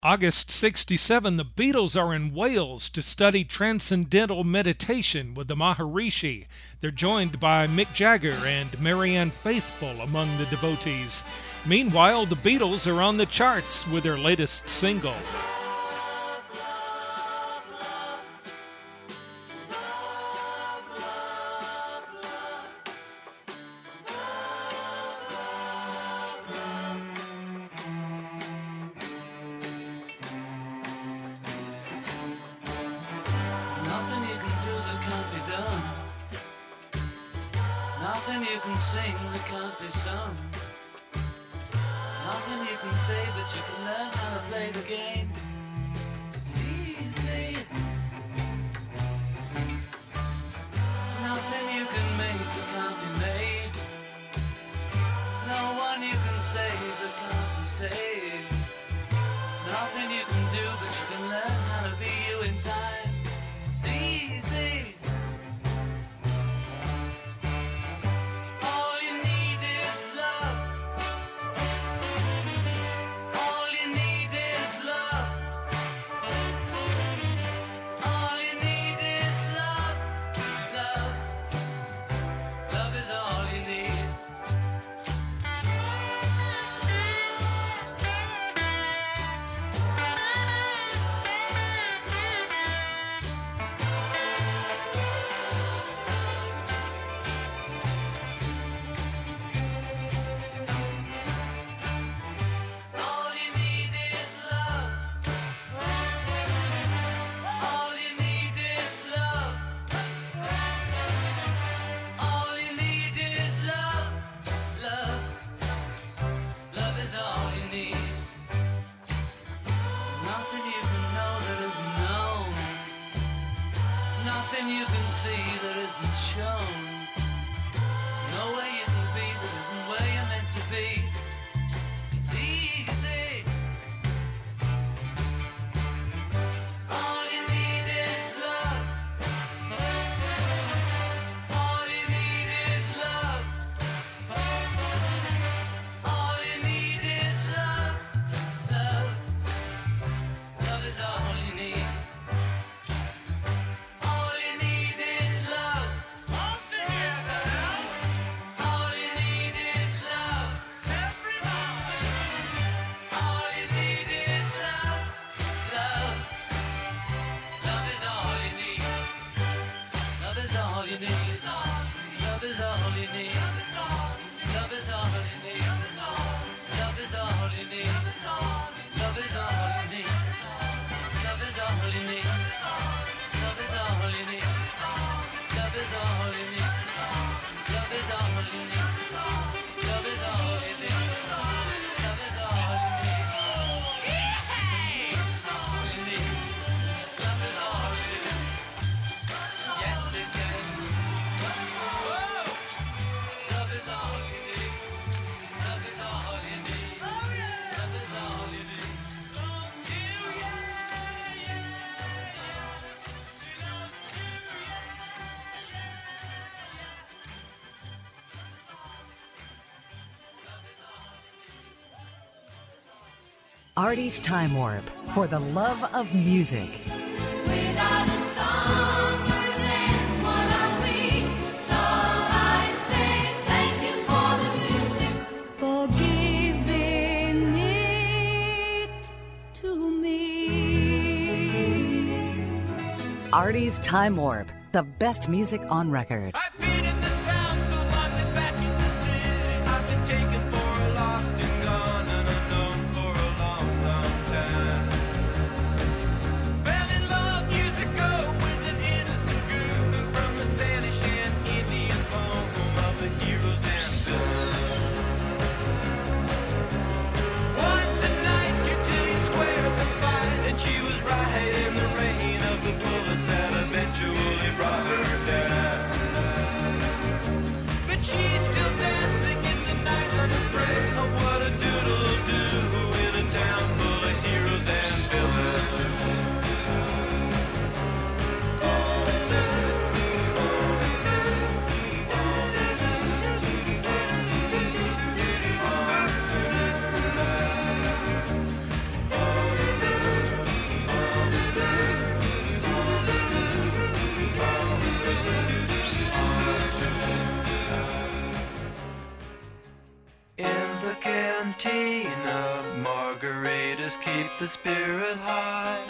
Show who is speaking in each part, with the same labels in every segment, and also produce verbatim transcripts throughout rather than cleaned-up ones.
Speaker 1: August sixty-seven, the Beatles are in Wales to study transcendental meditation with the Maharishi. They're joined by Mick Jagger and Marianne Faithfull among the devotees. Meanwhile, the Beatles are on the charts with their latest single.
Speaker 2: Nothing you can sing that can't be sung. Nothing you can say, but you can learn how to play the game. It's easy. Nothing you can make that can't be made. No one you can save that can't be saved. Nothing you can do, but you can learn how to be you in time. It's easy. You can see that isn't shown. There's no way you can be that isn't where you're meant to be. It's easy. All you need is love. All you need is love. All you need is love. Love. Love is all you need.
Speaker 3: Artie's Time Warp for the love of music.
Speaker 4: Without a song or a dance, what are we? So I say thank you for the music, for giving it to me.
Speaker 3: Artie's Time Warp, the best music on record.
Speaker 5: I've been in this town so long that back in the city I've been taken for a lost and gone and unknown for a long, long time. Fell in love years ago with an innocent girl from the Spanish and Indian poem of the heroes and villains. Once a night, Cutilia squared the fight, and she was right in the rain of the bullets that eventually brought her down.
Speaker 2: keep the spirit high.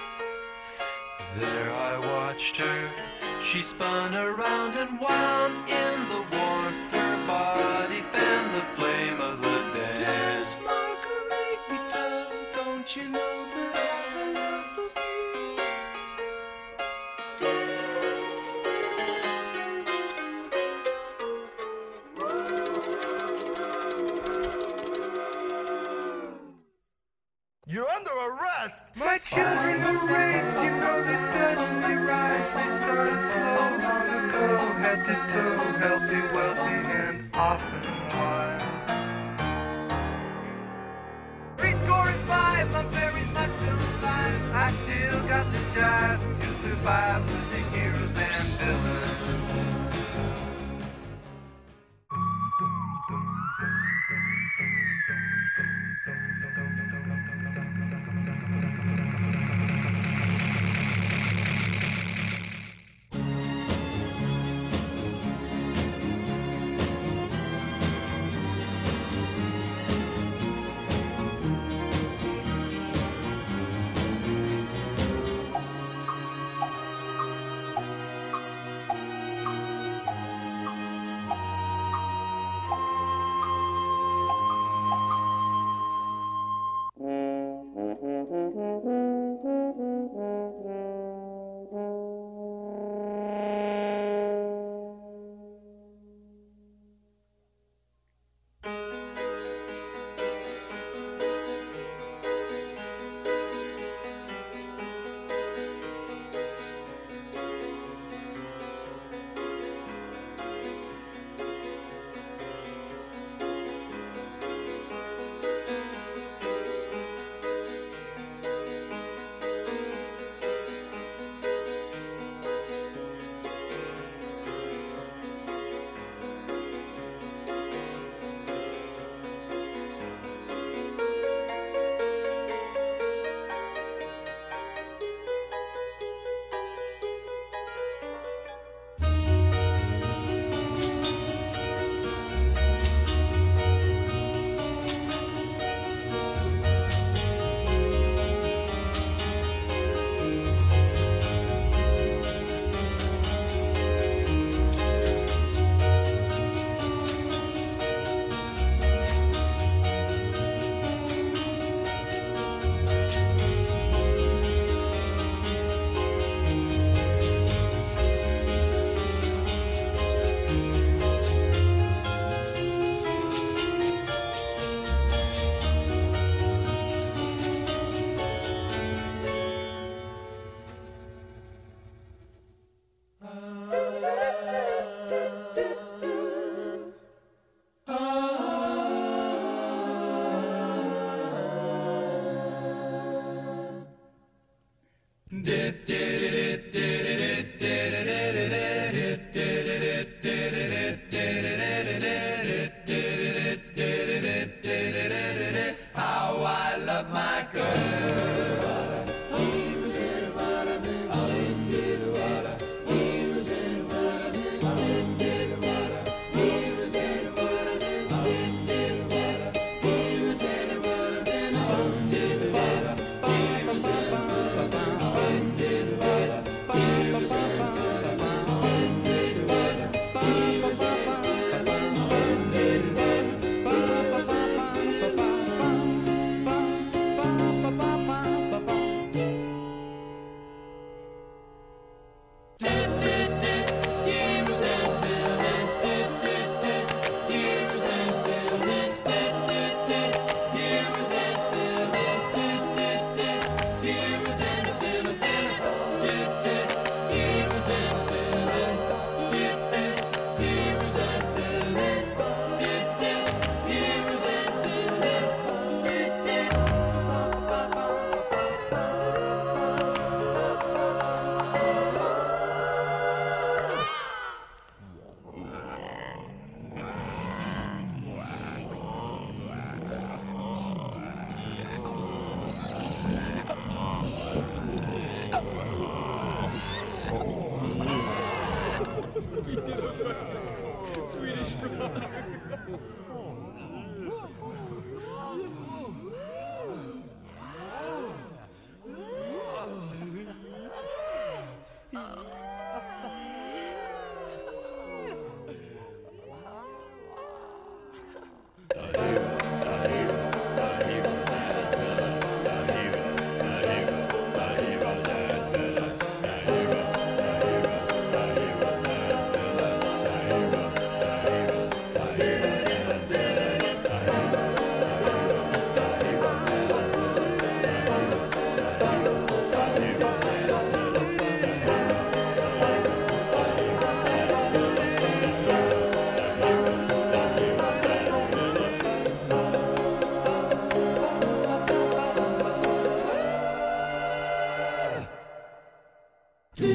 Speaker 2: There I watched her, she spun around and wound in the warmth. Her body fanned the flame of the dance.
Speaker 5: Dance, Margarita, don't you know that I love you?
Speaker 6: You're under arrest!
Speaker 5: My children were raised, you know they suddenly rise. They started slow long ago, head to toe, healthy, wealthy, and often wise. Three score and five, I'm very much alive. I still got the jive to survive with the heroes and villains.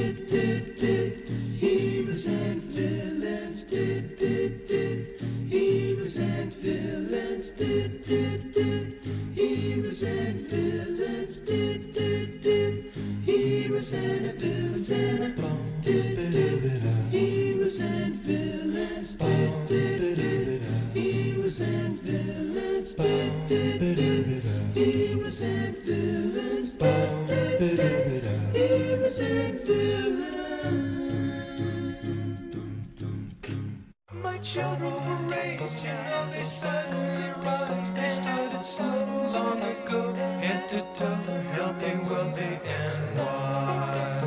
Speaker 7: Heroes and villains, heroes and villains, heroes and villains, heroes and villains, and heroes and villains, heroes and villains, heroes and villains, heroes and villains. My children were raised, you know they suddenly rise. They started so long ago, head to toe, helping wealthy and wise.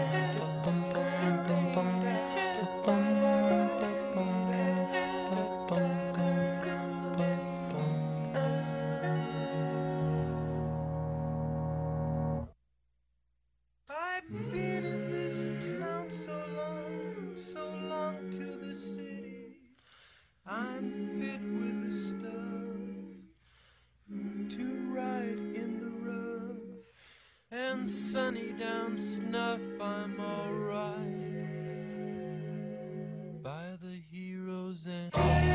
Speaker 7: I've been in this town so long, so long to the city. I'm fit with the stuff to ride in the rough, and sunny down snuff. I'm alright by the heroes and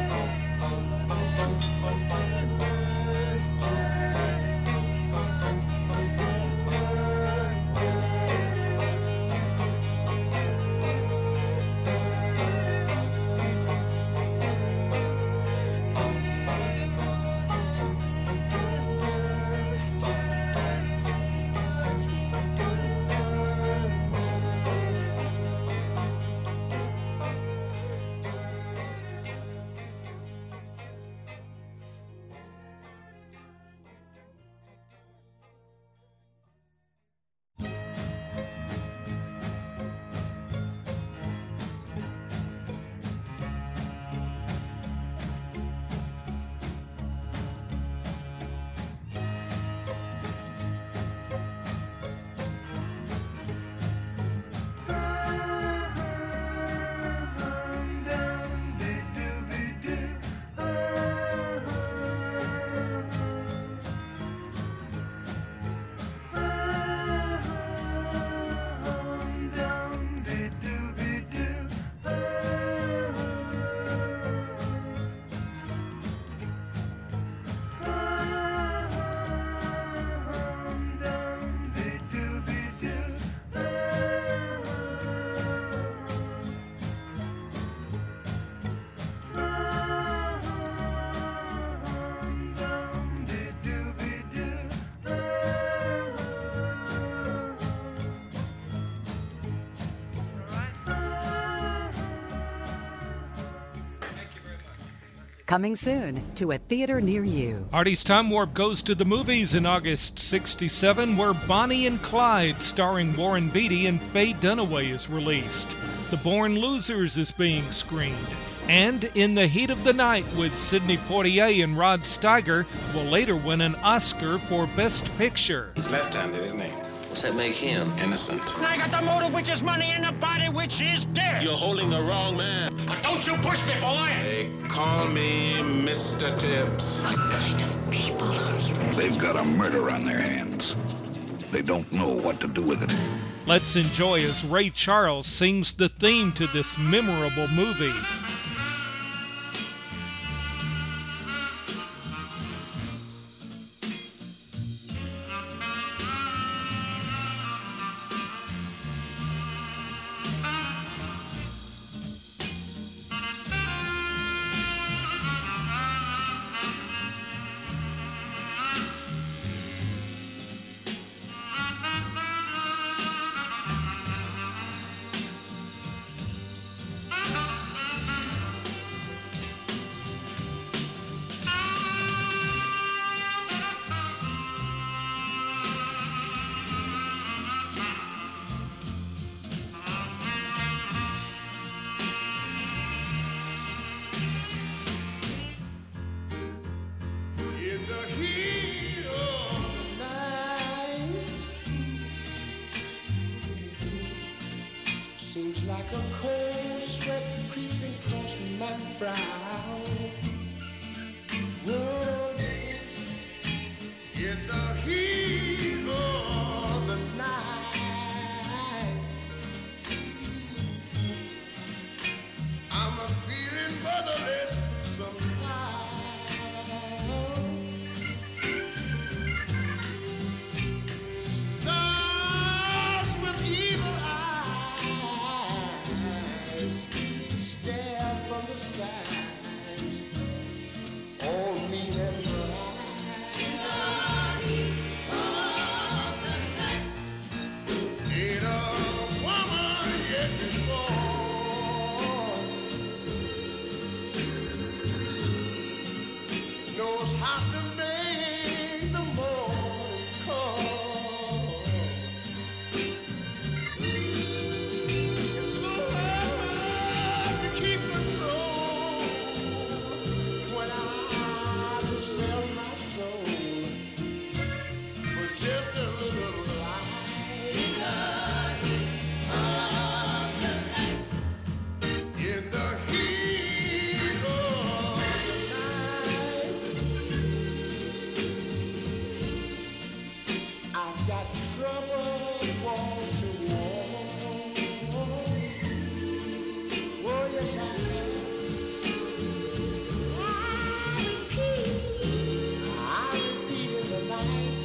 Speaker 3: Coming soon to a theater near you.
Speaker 1: Artie's Time Warp goes to the movies in August sixty-seven, where Bonnie and Clyde, starring Warren Beatty and Faye Dunaway, is released. The Born Losers is being screened. And In the Heat of the Night with Sidney Poitier and Rod Steiger will later win an Oscar for Best Picture.
Speaker 8: He's left-handed, isn't he?
Speaker 9: What's that make him?
Speaker 8: Innocent.
Speaker 10: I got the motive, which is money, and the body, which is dead.
Speaker 8: You're holding the wrong man.
Speaker 10: But don't you push me, boy!
Speaker 8: They call me Mister Tibbs.
Speaker 10: What kind of people are you?
Speaker 11: They've got a murder on their hands. They don't know what to do with it.
Speaker 1: Let's enjoy as Ray Charles sings the theme to this memorable movie.
Speaker 7: Seems like a cold sweat creeping across my brow. World is in the heat of the night. got trouble wall to wall. Oh, yes, I have. I repeat, I repeat in the night.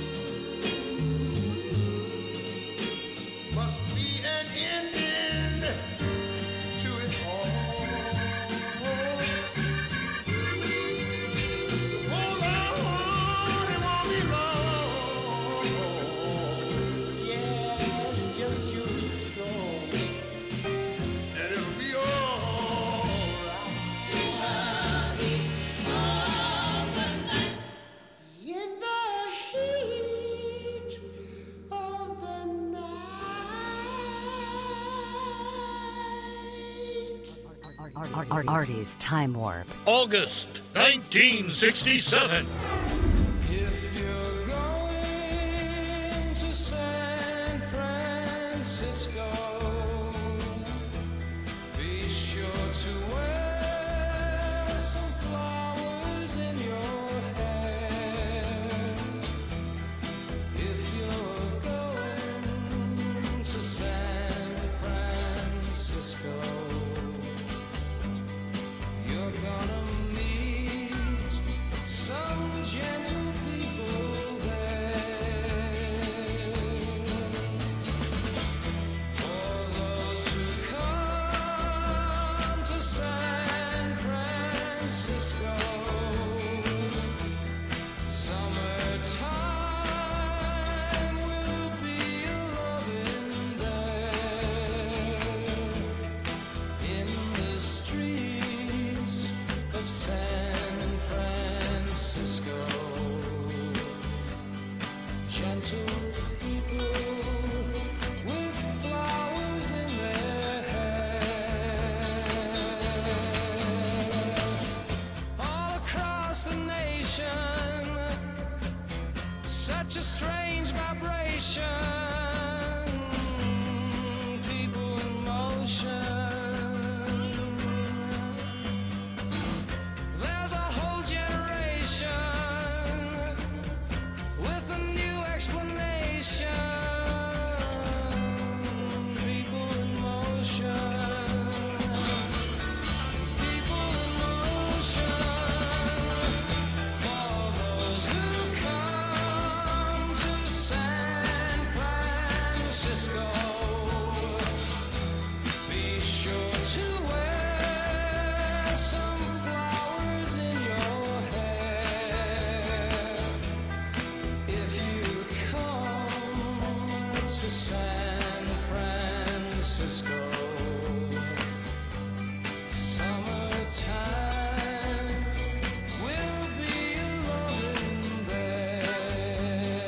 Speaker 7: Must be an ending to it all. So hold on, it won't be long. Yes, just you be strong, and it'll be all right. In the heat of the night.
Speaker 3: Ar- Ar- Ar- Artie's Time Warp.
Speaker 9: August nineteen sixty-seven.
Speaker 7: If you're going to San Francisco, be sure to wear some flowers in your hair. If you're going to San Francisco, you're gonna meet some gentle people there. For those who come to San Francisco, summertime will be loving there. In the streets of San Francisco, gentle people with flowers in their hair. All across the nation, such a strange vibration. People in motion. There's a whole generation with a new explanation. People in motion. People in motion. For those who come to San Francisco, be sure to wear some flowers in your hair. If you come to San Francisco, summertime will be loving there.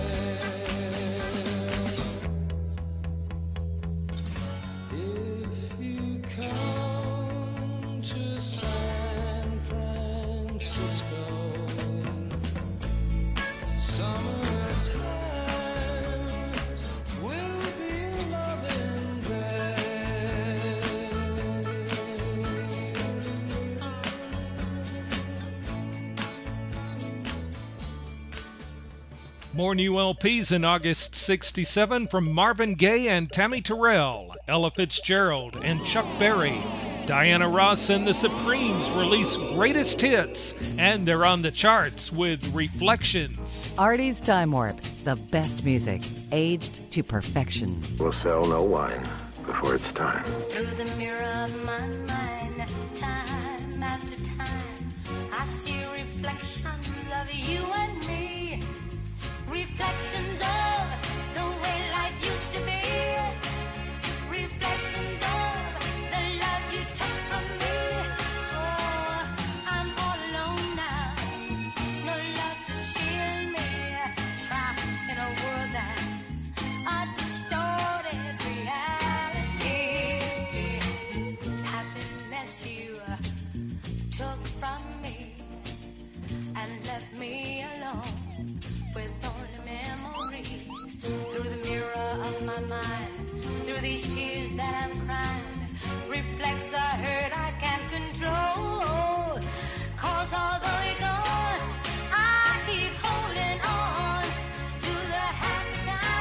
Speaker 7: If you come to San Francisco, summertime will be loving there.
Speaker 1: More new L Ps in August sixty-seven from Marvin Gaye and Tammy Terrell, Ella Fitzgerald and Chuck Berry. Diana Ross and the Supremes release greatest hits, and they're on the charts with Reflections.
Speaker 3: Artie's Time Warp. The best music, aged to perfection.
Speaker 11: We'll sell no wine before it's time.
Speaker 4: Through the mirror of my mind, time after time, I see reflections of you and me. Reflections of the way life used to be. Reflections of the love you took from me. Oh, I'm all alone now. No love to shield me. Trapped in a world that's a distorted reality. Happiness you took from me and left me alone with only memories. Through the mirror of my mind, through these tears that I'm crying, reflects the hurt I can't control. Cause although you're gone, I keep holding on to the happy times.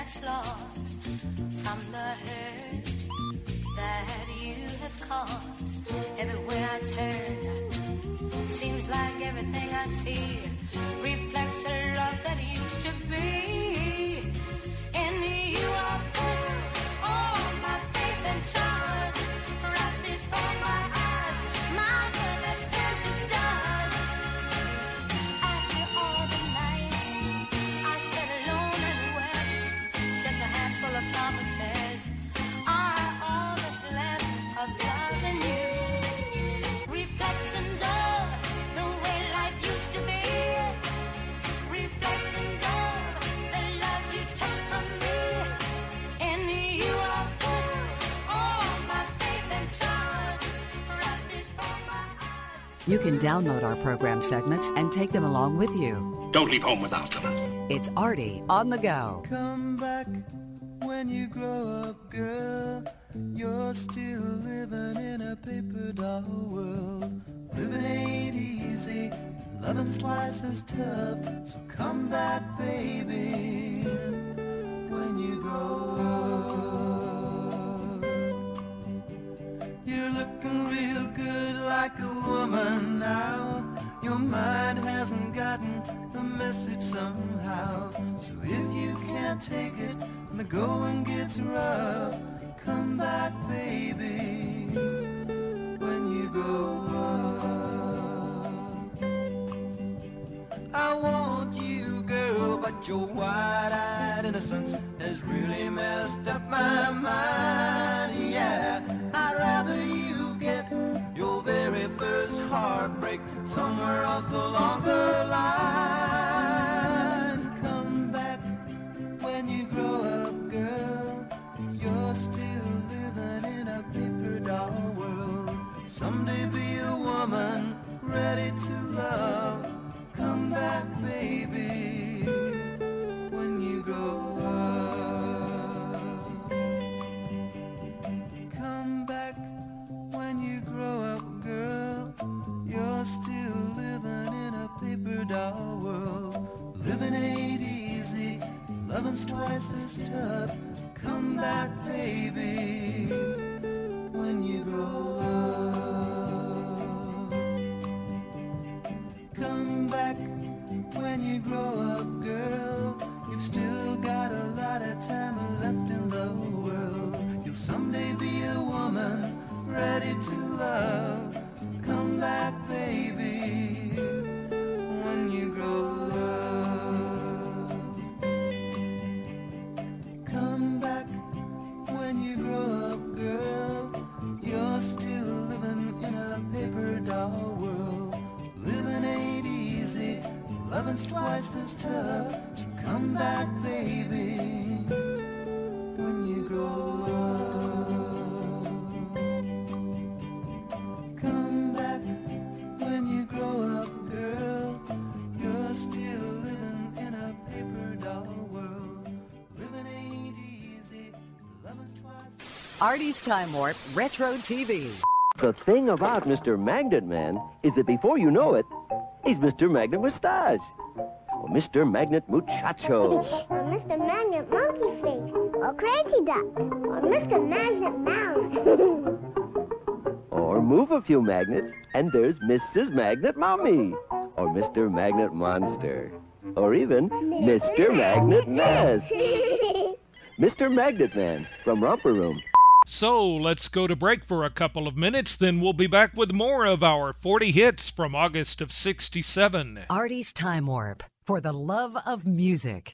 Speaker 4: that's lost from the hurt that you have caused. Everywhere I turn, seems like everything I see reflects the love that used to be. In you I put all my faith and trust, right before my eyes, my world has turned to dust. After all the nights I sat alone and wept, just a handful of promises are all that's left of love and you. Reflections of the way life used to be, reflections of the love you took from me. In you I put all my faith and trust, right before my eyes.
Speaker 3: You can download our program segments and take them along with you.
Speaker 11: Don't leave home without them.
Speaker 3: It's Artie on the go.
Speaker 7: Come back when you grow up, girl. You're still living in a paper doll world. Living ain't easy, loving's twice as tough. So come back, baby, when you grow up. You're looking real good like a woman now. Your mind hasn't gotten the message somehow. So if you can't take it and the going gets rough, come back, baby, when you grow up. I want you, girl, but your wide-eyed innocence has really messed up my mind, yeah. I'd rather you get your very first heartbreak somewhere else along the line. Come back when you grow up, girl. You're still living in a paper doll world. Someday be a woman ready to love. Come back, baby, when you grow up. Come back when you grow up, girl. You're still living in a paper doll world. Living ain't easy, loving's twice as tough. Come back, baby, when you grow up. Come back when you grow up, girl. You've still got a lot of time left in the world. You'll someday be a woman ready to love. Come back, baby, when you grow up. Come back when you grow up, girl. You're still living in a paper doll world. Living ain't easy, loving's twice as tough. So come back, baby, when you grow up. Come back when you grow up, girl. You're still living in a paper doll world. Living ain't easy, loving's twice.
Speaker 3: Artie's Time Warp Retro T V.
Speaker 12: The thing about Mister Magnet Man is that before you know it, he's Mister Magnet Mustache, or Mister Magnet Muchacho,
Speaker 13: or Mister Magnet Monkey Face, or Crazy Duck, or Mister Magnet Mouse.
Speaker 12: or move a few magnets, and there's Missus Magnet Mommy, or Mister Magnet Monster, or even Mister Magnet Mess. Mister Magnet Man from Romper Room.
Speaker 1: So let's go to break for a couple of minutes, then we'll be back with more of our forty hits from August of sixty-seven.
Speaker 3: Artie's Time Warp, for the love of music.